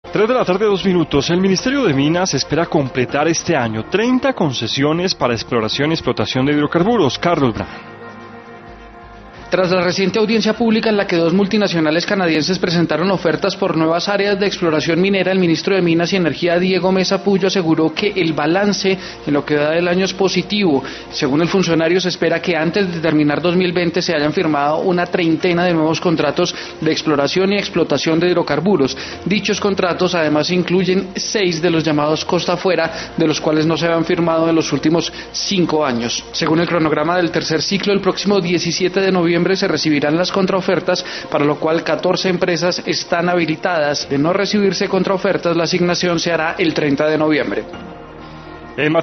3:02 p.m. El Ministerio de Minas espera completar este año 30 concesiones para exploración y explotación de hidrocarburos. Carlos Brand. Tras la reciente audiencia pública en la que dos multinacionales canadienses presentaron ofertas por nuevas áreas de exploración minera, el ministro de Minas y Energía, Diego Mesa Puyo, aseguró que el balance en lo que da del año es positivo. Según el funcionario, se espera que antes de terminar 2020 se hayan firmado una treintena de nuevos contratos de exploración y explotación de hidrocarburos. Dichos contratos además incluyen 6 de los llamados costa afuera, de los cuales no se habían firmado en los últimos 5 años. Según el cronograma del tercer ciclo, el próximo 17 de noviembre se recibirán las contraofertas, para lo cual 14 empresas están habilitadas. De no recibirse contraofertas, la asignación se hará el 30 de noviembre.